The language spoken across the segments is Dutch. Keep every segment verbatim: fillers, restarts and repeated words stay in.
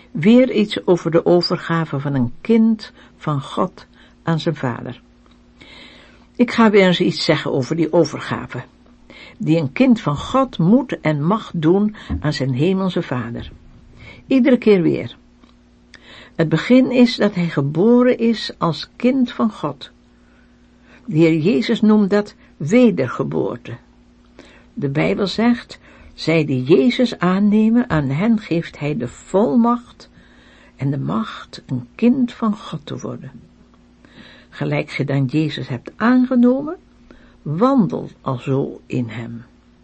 Weer iets over de overgave van een kind van God aan zijn vader. Ik ga weer eens iets zeggen over die overgave, die een kind van God moet en mag doen aan zijn hemelse vader. Iedere keer weer. Het begin is dat hij geboren is als kind van God. De Heer Jezus noemt dat wedergeboorte. De Bijbel zegt, zij die Jezus aannemen, aan hen geeft hij de volmacht en de macht een kind van God te worden. Gelijk ge dan Jezus hebt aangenomen, wandel alzo in hem.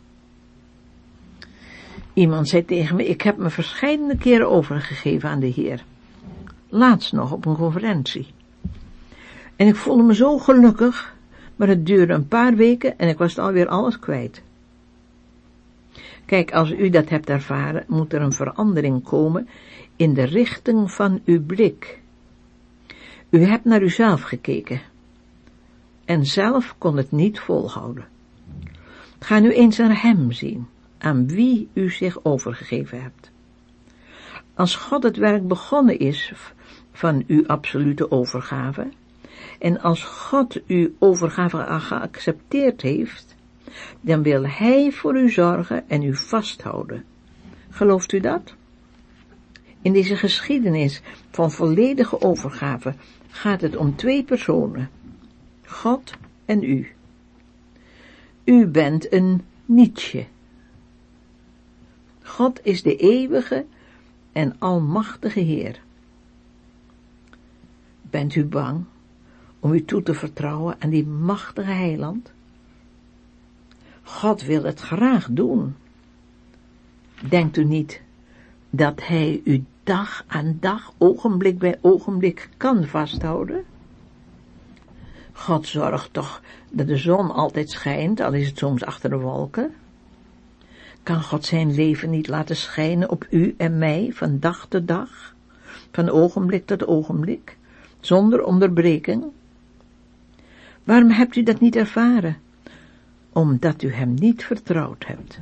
Iemand zei tegen me, ik heb me verscheidene keren overgegeven aan de Heer. Laatst nog op een conferentie. En ik voelde me zo gelukkig, maar het duurde een paar weken en ik was alweer alles kwijt. Kijk, als u dat hebt ervaren, moet er een verandering komen in de richting van uw blik. U hebt naar uzelf gekeken en zelf kon het niet volhouden. Ga nu eens naar hem zien, aan wie u zich overgegeven hebt. Als God het werk begonnen is van uw absolute overgave, en als God uw overgave geaccepteerd heeft, dan wil hij voor u zorgen en u vasthouden. Gelooft u dat? In deze geschiedenis van volledige overgave gaat het om twee personen, God en u. U bent een nietje. God is de eeuwige en almachtige Heer. Bent u bang om u toe te vertrouwen aan die machtige heiland? God wil het graag doen. Denkt u niet dat hij u dag aan dag, ogenblik bij ogenblik kan vasthouden? God zorgt toch dat de zon altijd schijnt, al is het soms achter de wolken? Kan God zijn leven niet laten schijnen op u en mij van dag tot dag, van ogenblik tot ogenblik, zonder onderbreking? Waarom hebt u dat niet ervaren? Omdat u hem niet vertrouwd hebt.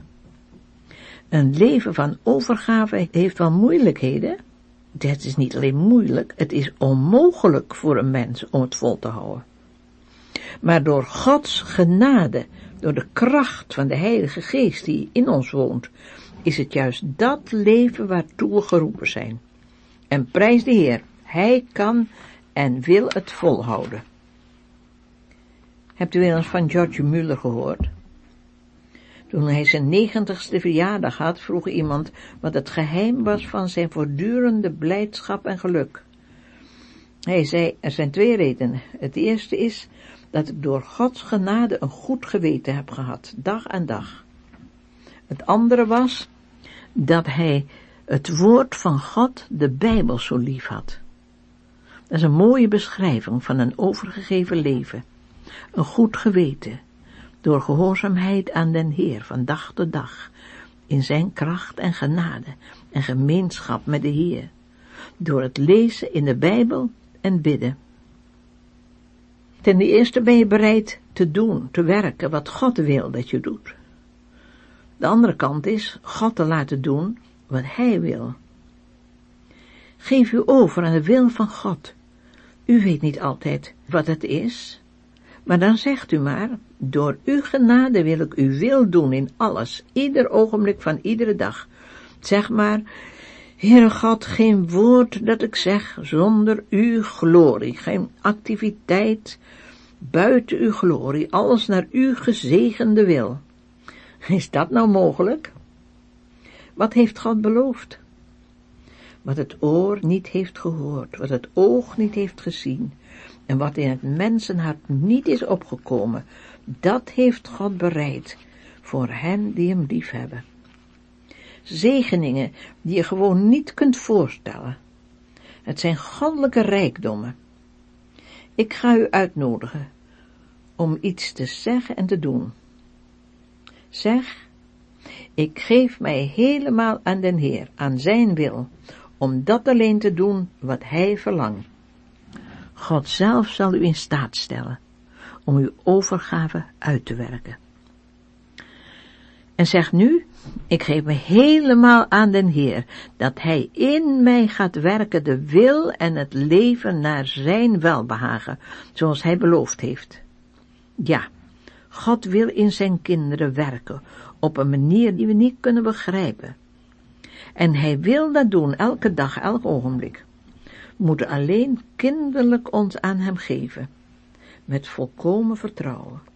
Een leven van overgave heeft wel moeilijkheden. Het is niet alleen moeilijk, het is onmogelijk voor een mens om het vol te houden. Maar door Gods genade, door de kracht van de Heilige Geest die in ons woont, is het juist dat leven waartoe we geroepen zijn. En prijs de Heer, Hij kan en wil het volhouden. Hebt u wel eens van George Muller gehoord? Toen hij zijn negentigste verjaardag had, vroeg iemand wat het geheim was van zijn voortdurende blijdschap en geluk. Hij zei, er zijn twee redenen. Het eerste is dat ik door Gods genade een goed geweten heb gehad, dag aan dag. Het andere was dat hij het woord van God, de Bijbel, zo lief had. Dat is een mooie beschrijving van een overgegeven leven. Een goed geweten, door gehoorzaamheid aan den Heer van dag tot dag, in zijn kracht en genade en gemeenschap met de Heer, door het lezen in de Bijbel en bidden. Ten eerste ben je bereid te doen, te werken wat God wil dat je doet. De andere kant is God te laten doen wat Hij wil. Geef u over aan de wil van God. U weet niet altijd wat het is, maar dan zegt u maar, door uw genade wil ik uw wil doen in alles, ieder ogenblik van iedere dag. Zeg maar, Heere God, geen woord dat ik zeg zonder uw glorie, geen activiteit buiten uw glorie, alles naar uw gezegende wil. Is dat nou mogelijk? Wat heeft God beloofd? Wat het oor niet heeft gehoord, wat het oog niet heeft gezien, en wat in het mensenhart niet is opgekomen, dat heeft God bereid voor hen die hem liefhebben. Zegeningen die je gewoon niet kunt voorstellen. Het zijn goddelijke rijkdommen. Ik ga u uitnodigen om iets te zeggen en te doen. Zeg, ik geef mij helemaal aan den Heer, aan zijn wil, om dat alleen te doen wat hij verlangt. God zelf zal u in staat stellen om uw overgave uit te werken. En zeg nu, ik geef me helemaal aan den Heer, dat Hij in mij gaat werken de wil en het leven naar zijn welbehagen, zoals Hij beloofd heeft. Ja, God wil in zijn kinderen werken, op een manier die we niet kunnen begrijpen. En Hij wil dat doen, elke dag, elk ogenblik. We moeten alleen kinderlijk ons aan Hem geven, met volkomen vertrouwen.